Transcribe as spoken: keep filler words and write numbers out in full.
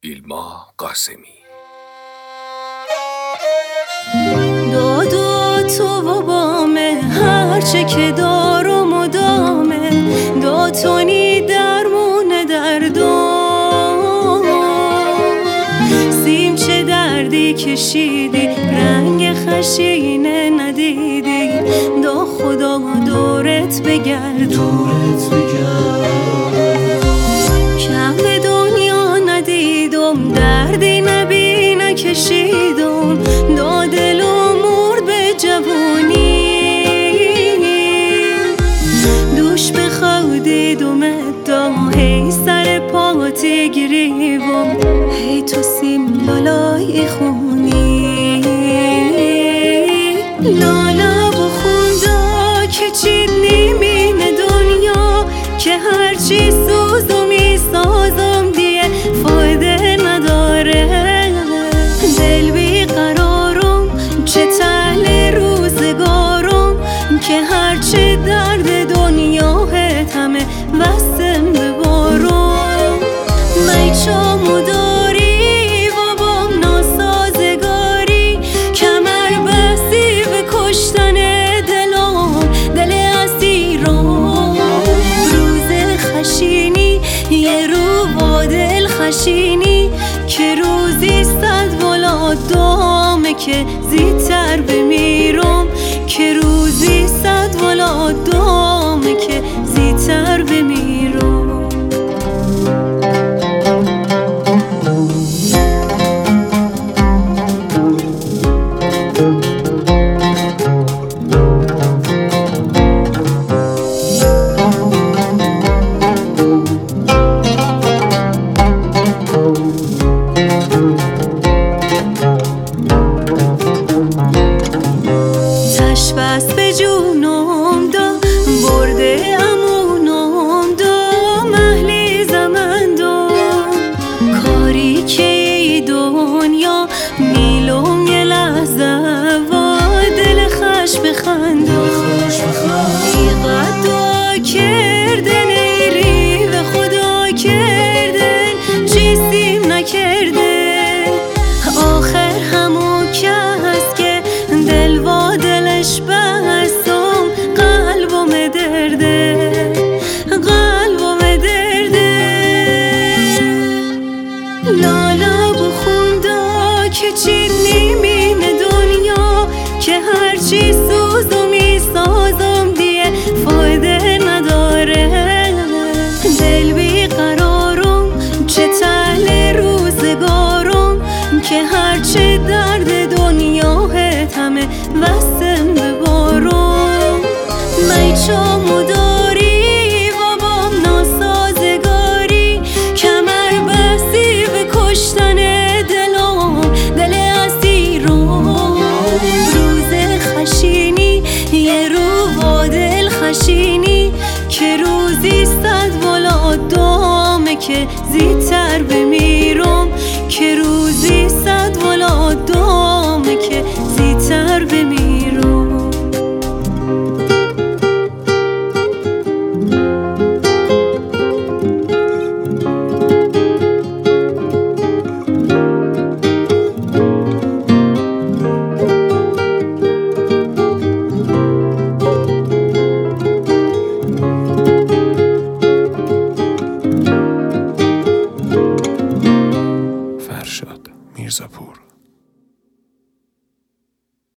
ایلما قاسمی. دادا تو و بامه هرچه که دارم و دامه، داتونی درمونه دردم. سیم چه دردی کشیدی رنگ خشینه ندیدی، دا خدا دورت بگرد کم به دنیا ندیدم، دردی نبی نکشیدم، دا دلم مرد به جوانی. دوش به خودیدم ادا هی سر پاتی گریبم، هی تو سیم لالای خونی. لالا بخوندا که چید نیمین دنیا، که هرچی سوزم ای سازم دیه فایده نداره. دل بی قرارم چه تحل روزگارم، که هرچی درد دنیا همه وستم ببارم. می چامو داری و بام ناسازگاری، کمر بستی به کشتن دلم دل اسیرم. روز خشینی یه رو با دل خشینی، که روزی صد ولاد دامه که زیدتر بمیرم، که روزی صد ولاد دامه که زیدتر بمیرم. بس به جونم دا برده امونم دا، محلی زمن دا کاری که ای دنیا میلوم یه لحظه و دل خش بخنده. ایقد دعا کردن ایری به خدا کردن چیزیم نکرده، آخر همون کس که دل و دلش بستم قلبم درده، قلبم درده. لالا بخوندا که چید نیمین دنیا، که هرچی سوزم ای سازم دیه فایده نداره. دل بی قرارم چه تحل روزگارم، که هرچی درد دنیا همه وستم ببارم. می چامو داری و بام ناسازگاری، کمر بستی به کشتن دلم دل اسیرم. روز خشینی یه رو با دل خشینی، که روزی صد ولاد دامه که زیدتر بمیرم، که روزی صد ولاد دامه که زیدتر بمیرم. فرشاد میرزاپور.